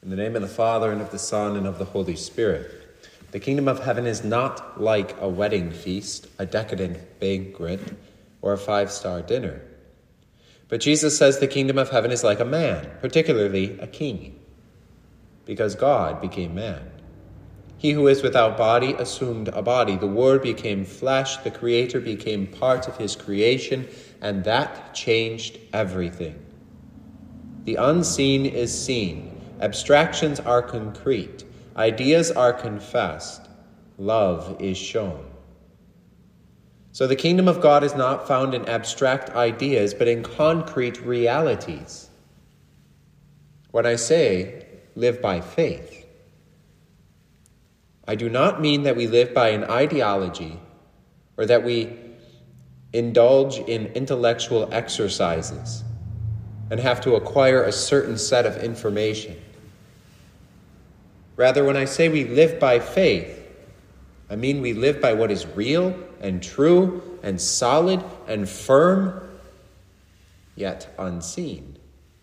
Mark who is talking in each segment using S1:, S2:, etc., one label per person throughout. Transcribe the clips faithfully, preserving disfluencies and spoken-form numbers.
S1: In the name of the Father, and of the Son, and of the Holy Spirit. The kingdom of heaven is not like a wedding feast, a decadent banquet, or a five-star dinner. But Jesus says the kingdom of heaven is like a man, particularly a king, because God became man. He who is without body assumed a body. The Word became flesh. The Creator became part of his creation, and that changed everything. The unseen is seen. Abstractions are concrete. Ideas are confessed. Love is shown. So the kingdom of God is not found in abstract ideas, but in concrete realities. When I say live by faith, I do not mean that we live by an ideology or that we indulge in intellectual exercises and have to acquire a certain set of information. Rather, when I say we live by faith, I mean we live by what is real and true and solid and firm, yet unseen.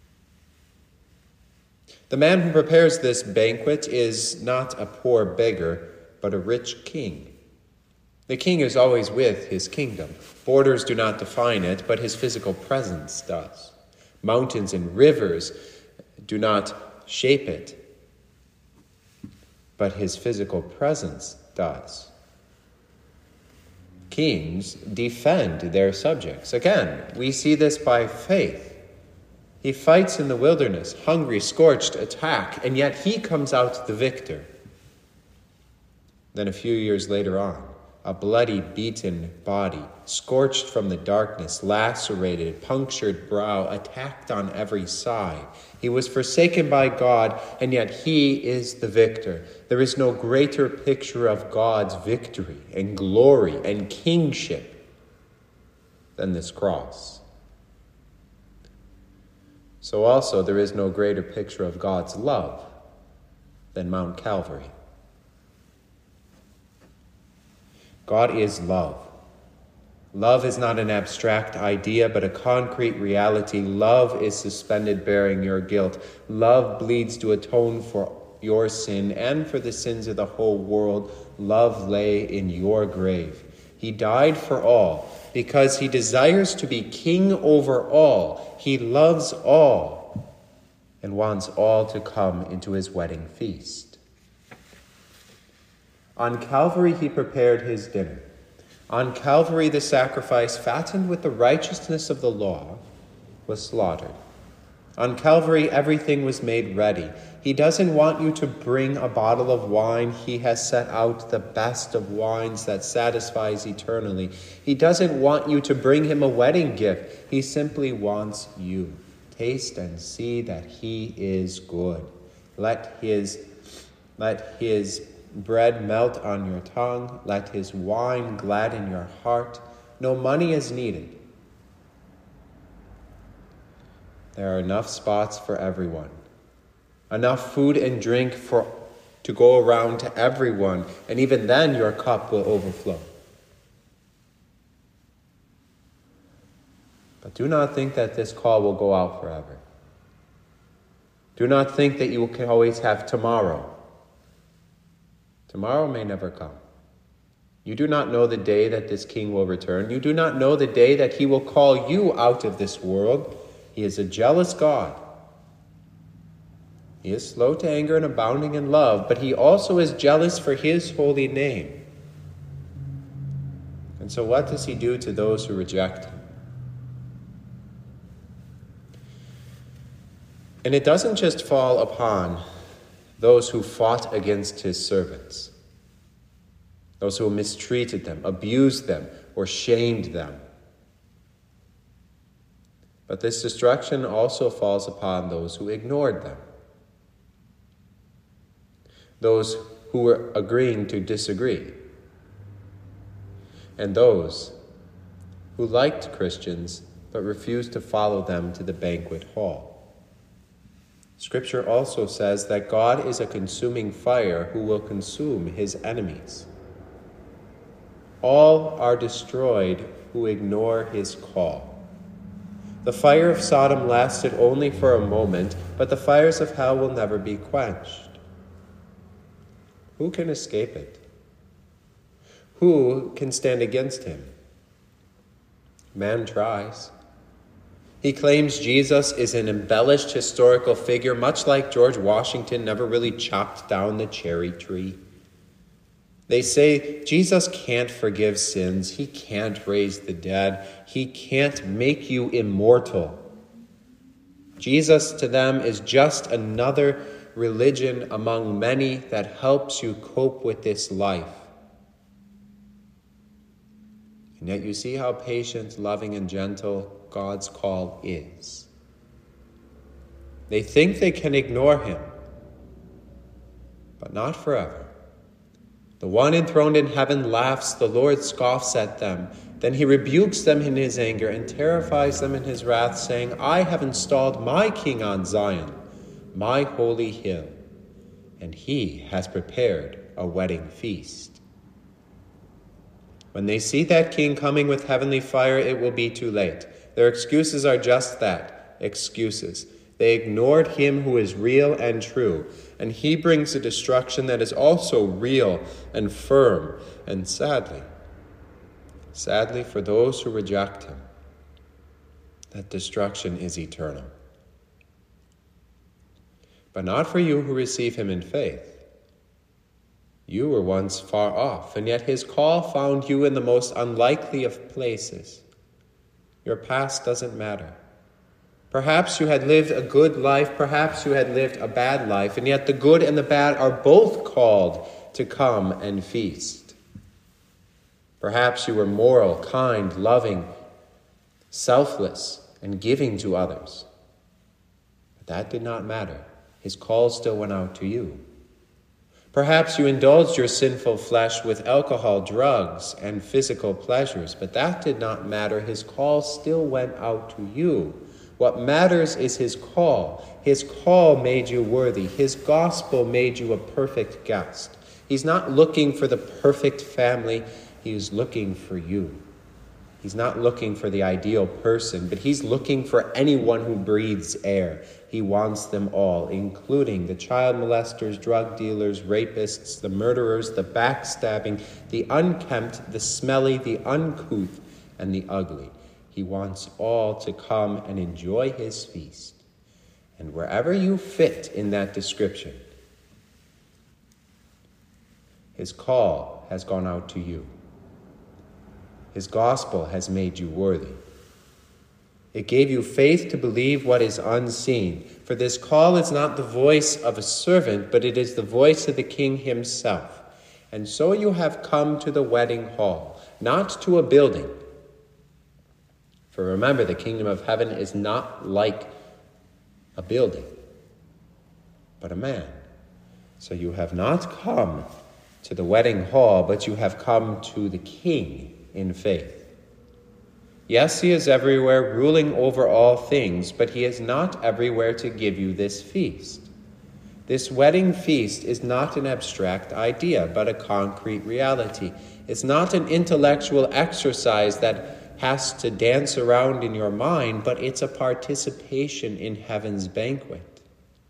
S1: The man who prepares this banquet is not a poor beggar, but a rich king. The king is always with his kingdom. Borders do not define it, but his physical presence does. Mountains and rivers do not shape it, but his physical presence does. Kings defend their subjects. Again, we see this by faith. He fights in the wilderness, hungry, scorched, attack, and yet he comes out the victor. Then a few years later on, a bloody, beaten body, scorched from the darkness, lacerated, punctured brow, attacked on every side. He was forsaken by God, and yet he is the victor. There is no greater picture of God's victory and glory and kingship than this cross. So also there is no greater picture of God's love than Mount Calvary. God is love. Love is not an abstract idea, but a concrete reality. Love is suspended bearing your guilt. Love bleeds to atone for your sin and for the sins of the whole world. Love lay in your grave. He died for all because he desires to be king over all. He loves all and wants all to come into his wedding feast. On Calvary, he prepared his dinner. On Calvary, the sacrifice, fattened with the righteousness of the law, was slaughtered. On Calvary, everything was made ready. He doesn't want you to bring a bottle of wine. He has set out the best of wines that satisfies eternally. He doesn't want you to bring him a wedding gift. He simply wants you. Taste and see that he is good. Let his, let his bread melt on your tongue. Let his wine gladden your heart. No money is needed. There are enough spots for everyone. Enough food and drink for to go around to everyone. And even then your cup will overflow. But do not think that this call will go out forever. Do not think that you can always have tomorrow. Tomorrow may never come. You do not know the day that this king will return. You do not know the day that he will call you out of this world. He is a jealous God. He is slow to anger and abounding in love, but he also is jealous for his holy name. And so what does he do to those who reject him? And it doesn't just fall upon those who fought against his servants, those who mistreated them, abused them, or shamed them. But this destruction also falls upon those who ignored them, those who were agreeing to disagree, and those who liked Christians but refused to follow them to the banquet hall. Scripture also says that God is a consuming fire who will consume his enemies. All are destroyed who ignore his call. The fire of Sodom lasted only for a moment, but the fires of hell will never be quenched. Who can escape it? Who can stand against him? Man tries. He claims Jesus is an embellished historical figure, much like George Washington never really chopped down the cherry tree. They say Jesus can't forgive sins, he can't raise the dead, he can't make you immortal. Jesus to them is just another religion among many that helps you cope with this life. And yet you see how patient, loving, and gentle God's call is. They think they can ignore him, but not forever. The one enthroned in heaven laughs, the Lord scoffs at them. Then he rebukes them in his anger and terrifies them in his wrath, saying, I have installed my king on Zion, my holy hill, and he has prepared a wedding feast. When they see that king coming with heavenly fire, it will be too late. Their excuses are just that, excuses. They ignored him who is real and true, and he brings a destruction that is also real and firm, and sadly, sadly for those who reject him, that destruction is eternal. But not for you who receive him in faith. You were once far off, and yet his call found you in the most unlikely of places. Your past doesn't matter. Perhaps you had lived a good life, perhaps you had lived a bad life, and yet the good and the bad are both called to come and feast. Perhaps you were moral, kind, loving, selfless, and giving to others. But that did not matter. His call still went out to you. Perhaps you indulged your sinful flesh with alcohol, drugs, and physical pleasures, but that did not matter. His call still went out to you. What matters is his call. His call made you worthy. His gospel made you a perfect guest. He's not looking for the perfect family. He is looking for you. He's not looking for the ideal person, but he's looking for anyone who breathes air. He wants them all, including the child molesters, drug dealers, rapists, the murderers, the backstabbing, the unkempt, the smelly, the uncouth, and the ugly. He wants all to come and enjoy his feast. And wherever you fit in that description, his call has gone out to you. His gospel has made you worthy. It gave you faith to believe what is unseen. For this call is not the voice of a servant, but it is the voice of the King himself. And so you have come to the wedding hall, not to a building. For remember, the kingdom of heaven is not like a building, but a man. So you have not come to the wedding hall, but you have come to the King in faith. Yes, he is everywhere, ruling over all things, but he is not everywhere to give you this feast. This wedding feast is not an abstract idea, but a concrete reality. It's not an intellectual exercise that has to dance around in your mind, but it's a participation in heaven's banquet.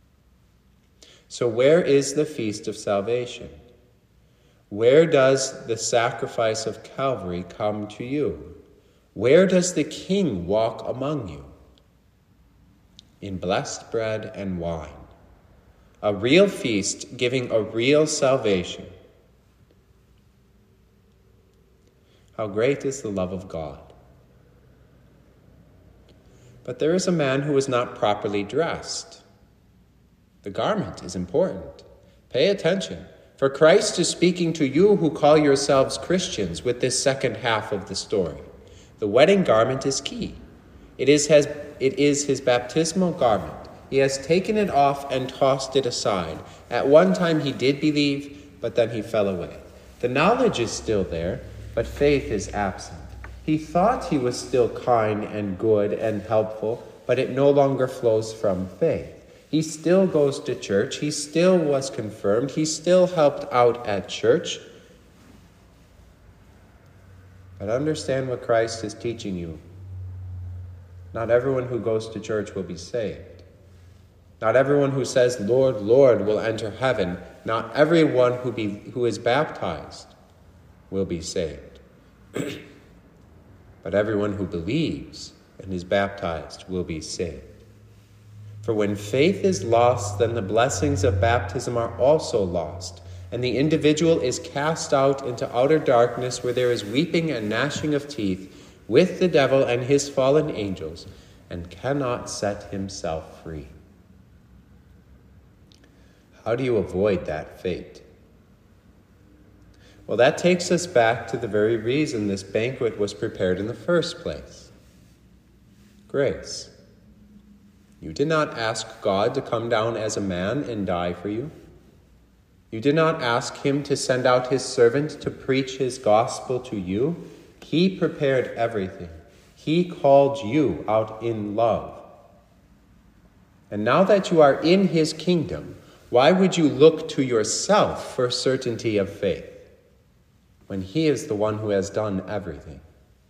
S1: So where is the feast of salvation? Where does the sacrifice of Calvary come to you? Where does the King walk among you? In blessed bread and wine. A real feast giving a real salvation. How great is the love of God. But there is a man who is not properly dressed. The garment is important. Pay attention. For Christ is speaking to you who call yourselves Christians with this second half of the story. The wedding garment is key. It is his, it is his baptismal garment. He has taken it off and tossed it aside. At one time he did believe, but then he fell away. The knowledge is still there, but faith is absent. He thought he was still kind and good and helpful, but it no longer flows from faith. He still goes to church. He still was confirmed. He still helped out at church. But understand what Christ is teaching you. Not everyone who goes to church will be saved. Not everyone who says, Lord, Lord, will enter heaven. Not everyone who, be, who is baptized will be saved. But everyone who believes and is baptized will be saved. For when faith is lost, then the blessings of baptism are also lost, and the individual is cast out into outer darkness where there is weeping and gnashing of teeth with the devil and his fallen angels, and cannot set himself free. How do you avoid that fate? Well, that takes us back to the very reason this banquet was prepared in the first place. Grace. You did not ask God to come down as a man and die for you. You did not ask him to send out his servant to preach his gospel to you. He prepared everything. He called you out in love. And now that you are in his kingdom, why would you look to yourself for certainty of faith when he is the one who has done everything?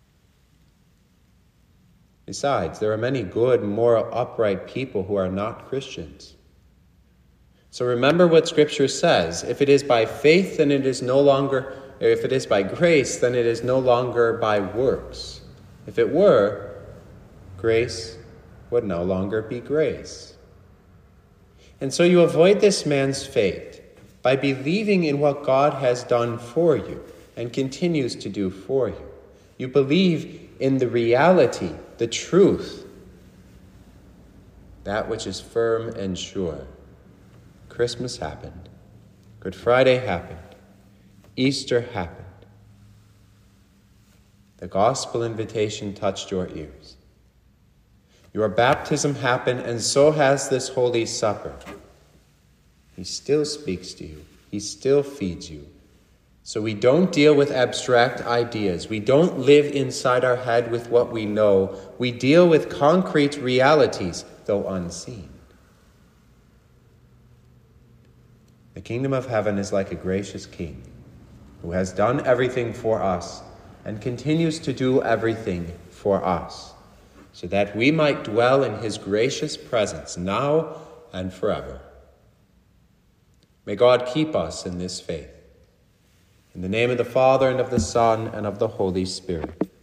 S1: Besides, there are many good, moral, upright people who are not Christians. So remember what Scripture says. If it is by faith, then it is no longer, if it is by grace, then it is no longer by works. If it were, grace would no longer be grace. And so you avoid this man's fate by believing in what God has done for you and continues to do for you. You believe in the reality, the truth, that which is firm and sure. Christmas happened. Good Friday happened. Easter happened. The gospel invitation touched your ears. Your baptism happened, and so has this Holy Supper. He still speaks to you. He still feeds you. So we don't deal with abstract ideas. We don't live inside our head with what we know. We deal with concrete realities, though unseen. The kingdom of heaven is like a gracious king who has done everything for us and continues to do everything for us, so that we might dwell in his gracious presence now and forever. May God keep us in this faith. In the name of the Father, and of the Son, and of the Holy Spirit.